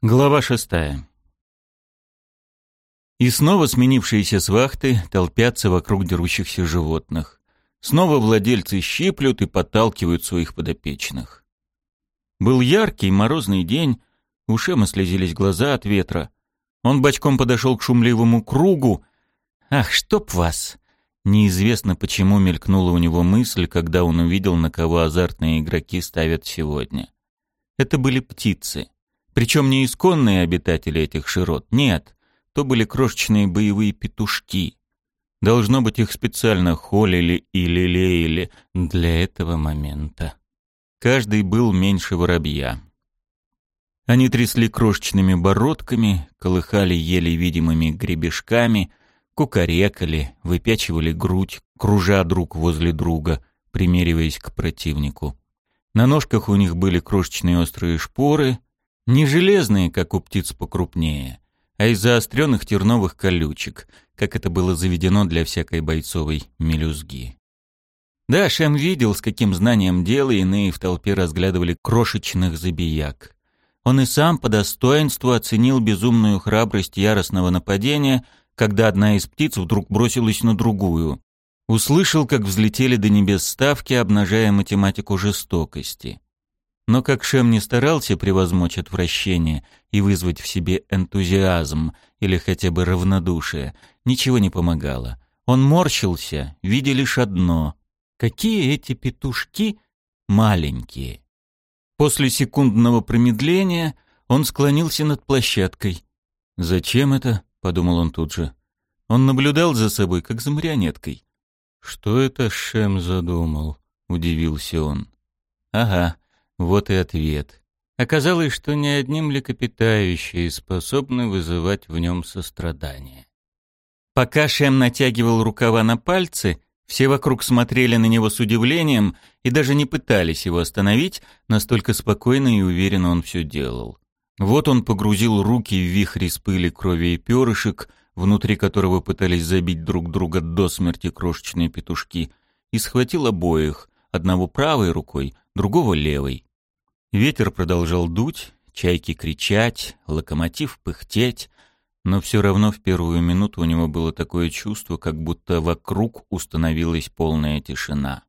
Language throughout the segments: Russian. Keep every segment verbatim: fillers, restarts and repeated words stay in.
Глава шестая. И снова сменившиеся с вахты толпятся вокруг дерущихся животных. Снова владельцы щиплют и подталкивают своих подопечных. Был яркий морозный день, у Шема слезились глаза от ветра. Он бочком подошел к шумливому кругу. «Ах, чтоб вас!» Неизвестно, почему мелькнула у него мысль, когда он увидел, на кого азартные игроки ставят сегодня. Это были птицы. Причем не исконные обитатели этих широт, нет, то были крошечные боевые петушки. Должно быть, их специально холили и лелеяли для этого момента. Каждый был меньше воробья. Они трясли крошечными бородками, колыхали еле видимыми гребешками, кукарекали, выпячивали грудь, кружа друг возле друга, примериваясь к противнику. На ножках у них были крошечные острые шпоры, не железные, как у птиц покрупнее, а из заостренных терновых колючек, как это было заведено для всякой бойцовой мелюзги. Да, Шем видел, с каким знанием дела иные в толпе разглядывали крошечных забияк. Он и сам по достоинству оценил безумную храбрость яростного нападения, когда одна из птиц вдруг бросилась на другую. Услышал, как взлетели до небес ставки, обнажая математику жестокости. Но как Шем не старался превозмочь отвращение и вызвать в себе энтузиазм или хотя бы равнодушие, ничего не помогало. Он морщился, видя лишь одно — какие эти петушки маленькие. После секундного промедления он склонился над площадкой. «Зачем это?» — подумал он тут же. Он наблюдал за собой, как за марионеткой. «Что это Шем задумал?» — удивился он. «Ага». Вот и ответ. Оказалось, что ни одни млекопитающие способны вызывать в нем сострадание. Пока Шем натягивал рукава на пальцы, все вокруг смотрели на него с удивлением и даже не пытались его остановить, настолько спокойно и уверенно он все делал. Вот он погрузил руки в вихрь из пыли, крови и перышек, внутри которого пытались забить друг друга до смерти крошечные петушки, и схватил обоих, одного правой рукой, другого левой. Ветер продолжал дуть, чайки кричать, локомотив пыхтеть, но все равно в первую минуту у него было такое чувство, как будто вокруг установилась полная тишина.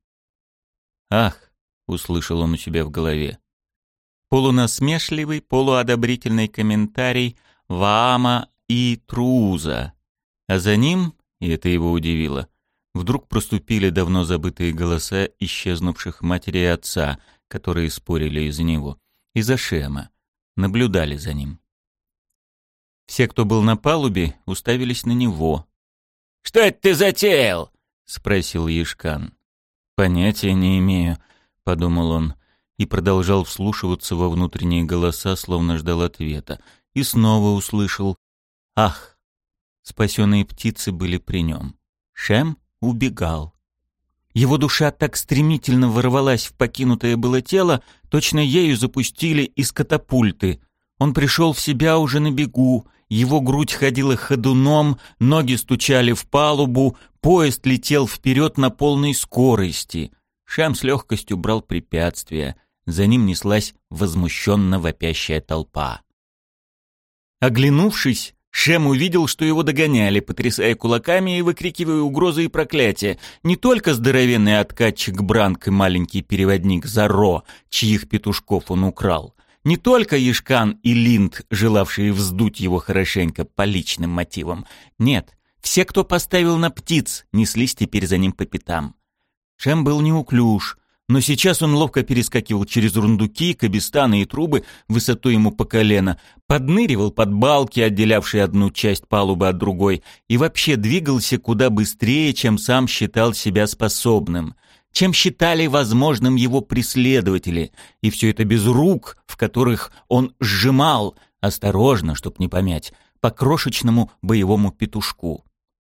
«Ах!» — услышал он у себя в голове. Полунасмешливый, полуодобрительный комментарий Ваама и Трууза. А за ним, и это его удивило, вдруг проступили давно забытые голоса исчезнувших матери и отца, которые спорили из-за него, и за Шема, наблюдали за ним. Все, кто был на палубе, уставились на него. «Что это ты затеял?» — спросил Ешкан. «Понятия не имею», — подумал он, и продолжал вслушиваться во внутренние голоса, словно ждал ответа, и снова услышал «Ах!». Спасенные птицы были при нем. Шем убегал. Его душа так стремительно ворвалась в покинутое было тело, точно ею запустили из катапульты. Он пришел в себя уже на бегу, его грудь ходила ходуном, ноги стучали в палубу, поезд летел вперед на полной скорости. Шем с легкостью брал препятствия, за ним неслась возмущенно вопящая толпа. Оглянувшись, Шем увидел, что его догоняли, потрясая кулаками и выкрикивая угрозы и проклятия. Не только здоровенный откатчик Бранк и маленький переводник Заро, чьих петушков он украл. Не только Ешкан и Линд, желавшие вздуть его хорошенько по личным мотивам. Нет, все, кто поставил на птиц, неслись теперь за ним по пятам. Шем был неуклюж, но сейчас он ловко перескакивал через рундуки, кабестаны и трубы высотой ему по колено, подныривал под балки, отделявшие одну часть палубы от другой, и вообще двигался куда быстрее, чем сам считал себя способным, чем считали возможным его преследователи, и все это без рук, в которых он сжимал, осторожно, чтоб не помять, по крошечному боевому петушку.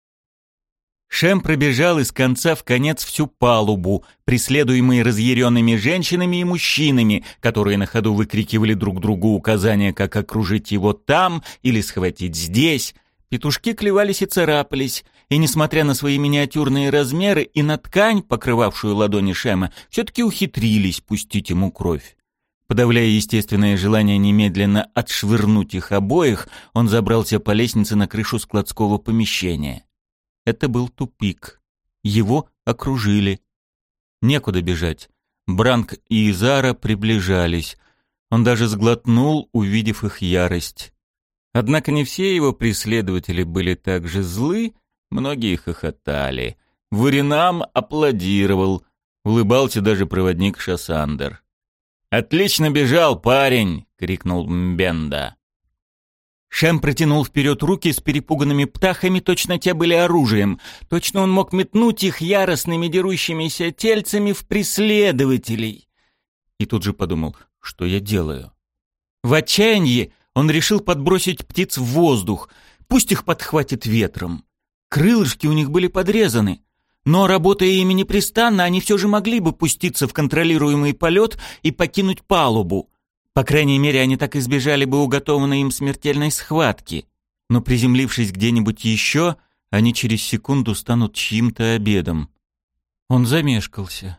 Шем пробежал из конца в конец всю палубу, преследуемый разъяренными женщинами и мужчинами, которые на ходу выкрикивали друг другу указания, как окружить его там или схватить здесь. Петушки клевались и царапались, и, несмотря на свои миниатюрные размеры и на ткань, покрывавшую ладони Шема, все-таки ухитрились пустить ему кровь. Подавляя естественное желание немедленно отшвырнуть их обоих, он забрался по лестнице на крышу складского помещения. Это был тупик. Его окружили. Некуда бежать. Бранк и Изара приближались. Он даже сглотнул, увидев их ярость. Однако не все его преследователи были так же злы, многие хохотали. Вуринам аплодировал. Улыбался даже проводник Шасандер. «Отлично бежал, парень!» — крикнул Мбенда. Шем протянул вперед руки с перепуганными птахами, точно те были оружием. Точно он мог метнуть их яростными дерущимися тельцами в преследователей. И тут же подумал, что я делаю. В отчаянии он решил подбросить птиц в воздух, пусть их подхватит ветром. Крылышки у них были подрезаны. Но, работая ими непрестанно, они все же могли бы пуститься в контролируемый полет и покинуть палубу. По крайней мере, они так избежали бы уготованной им смертельной схватки. Но, приземлившись где-нибудь еще, они через секунду станут чьим-то обедом. Он замешкался.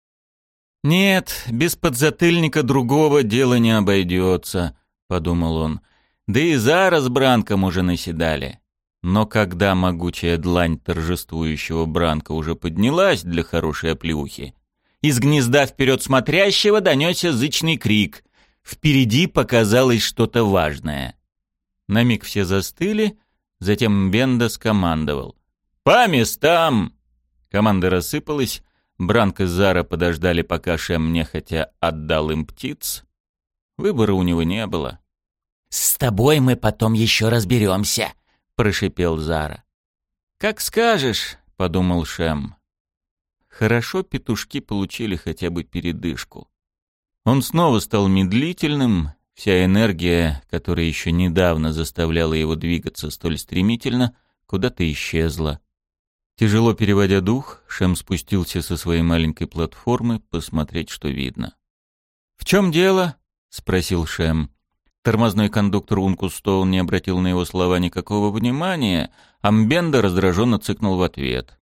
«Нет, без подзатыльника другого дела не обойдется», — подумал он. «Да и Зара с Бранком уже наседали». Но когда могучая длань торжествующего Бранка уже поднялась для хорошей оплеухи, из гнезда вперед смотрящего донесся зычный крик. Впереди показалось что-то важное. На миг все застыли, затем Мбенда скомандовал. «По местам!» Команда рассыпалась, Бранк и Зара подождали, пока Шем нехотя отдал им птиц. Выбора у него не было. «С тобой мы потом еще разберемся», — прошипел Зара. «Как скажешь», — подумал Шем. Хорошо петушки получили хотя бы передышку. Он снова стал медлительным, вся энергия, которая еще недавно заставляла его двигаться столь стремительно, куда-то исчезла. Тяжело переводя дух, Шем спустился со своей маленькой платформы посмотреть, что видно. «В чем дело?» — спросил Шем. Тормозной кондуктор Ункустоун не обратил на его слова никакого внимания, а Мбенда раздраженно цыкнул в ответ.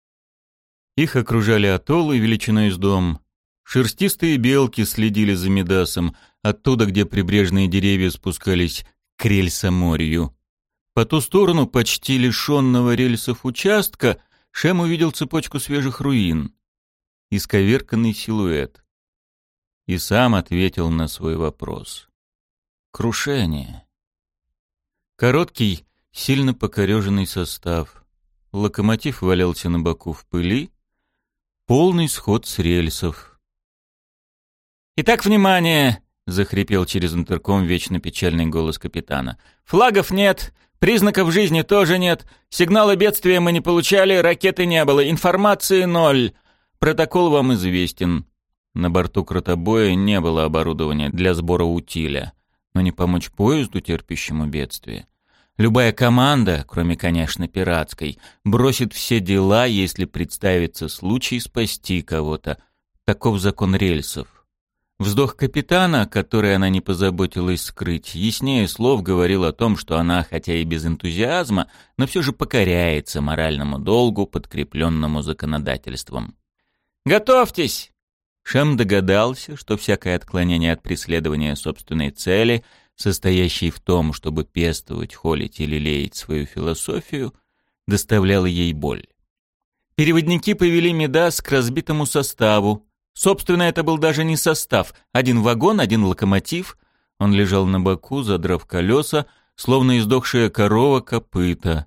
Их окружали атоллы величиной с дом. Шерстистые белки следили за Мидасом, оттуда, где прибрежные деревья спускались к рельсоморью. По ту сторону почти лишенного рельсов участка Шем увидел цепочку свежих руин. Исковерканный силуэт. И сам ответил на свой вопрос. Крушение. Короткий, сильно покореженный состав. Локомотив валялся на боку в пыли. Полный сход с рельсов. «Итак, внимание!» — захрипел через интерком вечно печальный голос капитана. «Флагов нет, признаков жизни тоже нет, сигнала бедствия мы не получали, ракеты не было, информации ноль. Протокол вам известен». На борту кротобоя не было оборудования для сбора утиля. Но не помочь поезду, терпящему бедствие. Любая команда, кроме, конечно, пиратской, бросит все дела, если представится случай спасти кого-то. Таков закон рельсов. Вздох капитана, который она не позаботилась скрыть, яснее слов говорил о том, что она, хотя и без энтузиазма, но все же покоряется моральному долгу, подкрепленному законодательством. «Готовьтесь!» Шем догадался, что всякое отклонение от преследования собственной цели, состоящей в том, чтобы пестовать, холить или лелеять свою философию, доставляло ей боль. Переводники повели Мидас к разбитому составу. Собственно, это был даже не состав. Один вагон, один локомотив. Он лежал на боку, задрав колеса, словно издохшая корова копыта.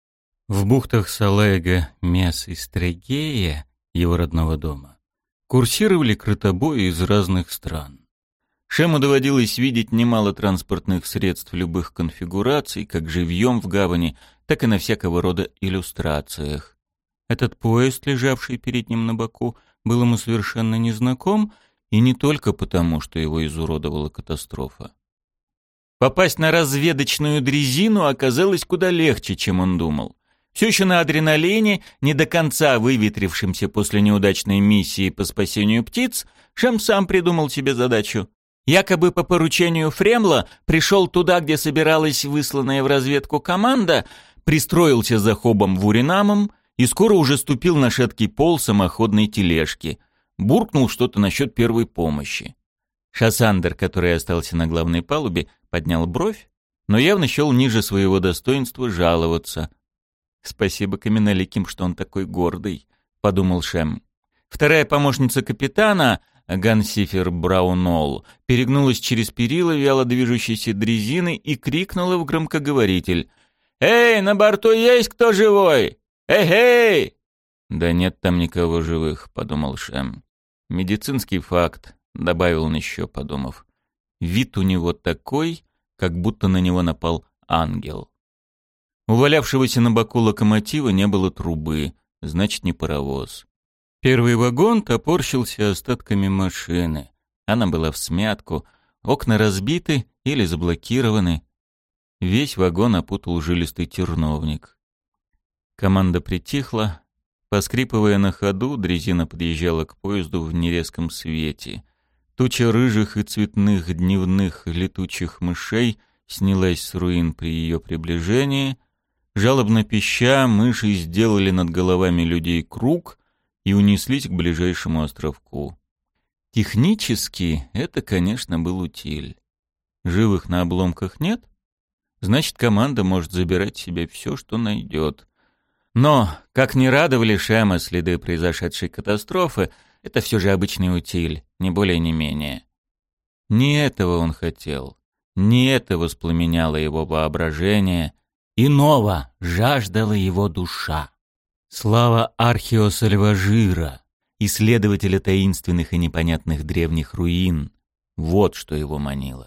В бухтах Салега, Мес и Стрегея, его родного дома, курсировали кротобои из разных стран. Шему доводилось видеть немало транспортных средств любых конфигураций, как живьем в гавани, так и на всякого рода иллюстрациях. Этот поезд, лежавший перед ним на боку, был ему совершенно незнаком, и не только потому, что его изуродовала катастрофа. Попасть на разведочную дрезину оказалось куда легче, чем он думал. Все еще на адреналине, не до конца выветрившемся после неудачной миссии по спасению птиц, Шем сам придумал себе задачу. Якобы по поручению Фремла пришел туда, где собиралась высланная в разведку команда, пристроился за Хобом Вуринамом и скоро уже ступил на шаткий пол самоходной тележки. Буркнул что-то насчет первой помощи. Шассандр, который остался на главной палубе, поднял бровь, но явно счел ниже своего достоинства жаловаться. «Спасибо каменоликим, что он такой гордый», — подумал Шем. Вторая помощница капитана, Гансифер Браунолл, перегнулась через перила вяло движущейся дрезины и крикнула в громкоговоритель: «Эй, на борту есть кто живой? Эй-эй!» «Да нет там никого живых», — подумал Шем. «Медицинский факт», — добавил он еще, подумав. «Вид у него такой, как будто на него напал ангел». У валявшегося на боку локомотива не было трубы, значит, не паровоз. Первый вагон топорщился остатками машины. Она была всмятку, окна разбиты или заблокированы. Весь вагон опутал жилистый терновник. Команда притихла. Поскрипывая на ходу, дрезина подъезжала к поезду в нерезком свете. Туча рыжих и цветных дневных летучих мышей снялась с руин при ее приближении. Жалобно пища, мыши сделали над головами людей круг и унеслись к ближайшему островку. Технически это, конечно, был утиль. Живых на обломках нет? Значит, команда может забирать себе все, что найдет. Но, как ни радовали Шема следы произошедшей катастрофы, это все же обычный утиль, не более не менее. Не этого он хотел, не это воспламеняло его воображение, иного жаждала его душа. Слава Архиоса Льважира, исследователя таинственных и непонятных древних руин, вот что его манило.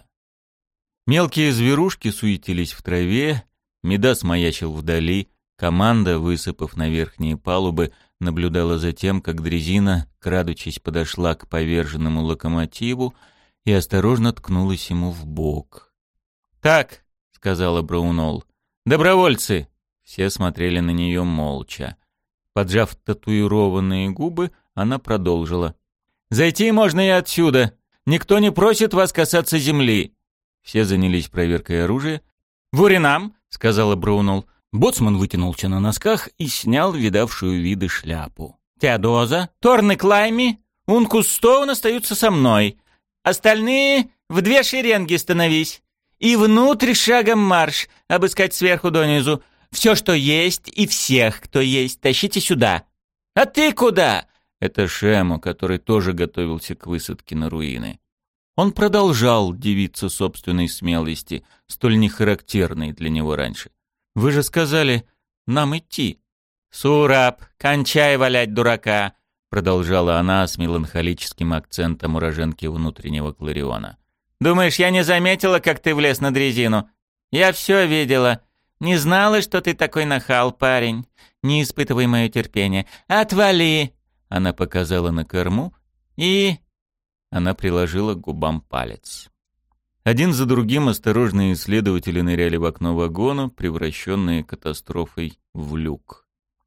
Мелкие зверушки суетились в траве, Мидас маячил вдали, команда, высыпав на верхние палубы, наблюдала за тем, как дрезина, крадучись, подошла к поверженному локомотиву и осторожно ткнулась ему в бок. «Так», — сказала Браунолл, — «добровольцы!» Все смотрели на нее молча. Поджав татуированные губы, она продолжила. «Зайти можно и отсюда. Никто не просит вас касаться земли». Все занялись проверкой оружия. «Вуринам», — сказала Браунолл. Боцман вытянулся на носках и снял видавшую виды шляпу. «Теодоза, Торн и Клайми, Ункус Стоун остаются со мной. Остальные в две шеренги становись. И внутрь шагом марш, обыскать сверху донизу. Все, что есть, и всех, кто есть, тащите сюда. А ты куда?» Это Шему, который тоже готовился к высадке на руины. Он продолжал дивиться собственной смелости, столь нехарактерной для него раньше. «Вы же сказали, нам идти». «Сураб, кончай валять дурака», — продолжала она с меланхолическим акцентом уроженки внутреннего Клариона. «Думаешь, я не заметила, как ты влез на дрезину? Я все видела. Не знала, что ты такой нахал, парень. Не испытывай мое терпение. Отвали!» Она показала на корму и... Она приложила к губам палец. Один за другим осторожные исследователи ныряли в окно вагона, превращенные катастрофой в люк.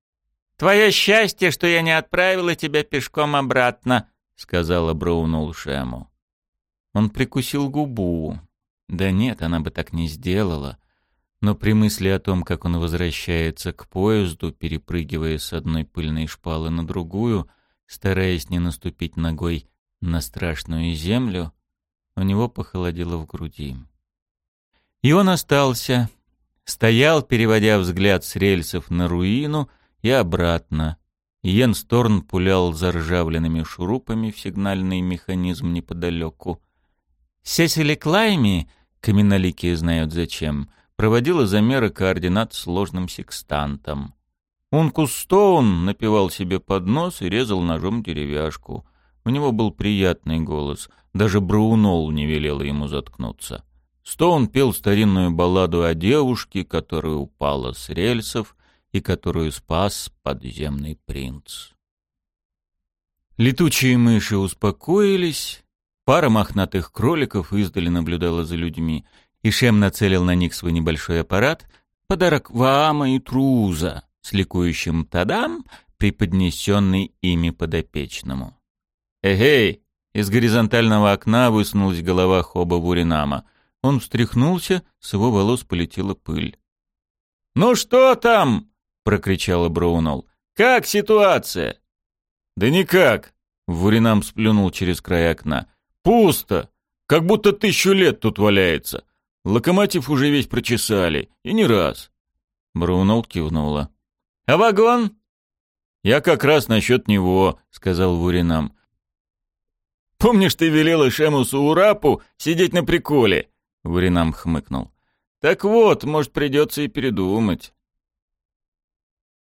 «Твое счастье, что я не отправила тебя пешком обратно», — сказала Браунолл Шему. Он прикусил губу. Да нет, она бы так не сделала. Но при мысли о том, как он возвращается к поезду, перепрыгивая с одной пыльной шпалы на другую, стараясь не наступить ногой на страшную землю, у него похолодело в груди. И он остался, стоял, переводя взгляд с рельсов на руину и обратно. Йенс Торн пулял заржавленными шурупами в сигнальный механизм неподалеку. Сесили Клайми, каменоликие знают зачем, проводила замеры координат сложным секстантом. Ункус Стоун напевал себе под нос и резал ножом деревяшку. У него был приятный голос, даже Браунолл не велела ему заткнуться. Стоун пел старинную балладу о девушке, которая упала с рельсов и которую спас подземный принц. Летучие мыши успокоились, пара мохнатых кроликов издали наблюдала за людьми, и Шем нацелил на них свой небольшой аппарат, подарок Ваама и Труза, с ликующим «тадам», преподнесенный ими подопечному. «Эгей!» Из горизонтального окна высунулась голова Хоба Вуринама. Он встряхнулся, с его волос полетела пыль. «Ну что там?» — прокричала Браунолл. «Как ситуация?» «Да никак!» — Вуринам сплюнул через край окна. «Пусто! Как будто тысячу лет тут валяется. Локомотив уже весь прочесали. И не раз». Браунолд кивнула. «А вагон?» «Я как раз насчет него», — сказал Вуринам. «Помнишь, ты велела Шемусу Урапу сидеть на приколе?» Вуринам хмыкнул. «Так вот, может, придется и передумать».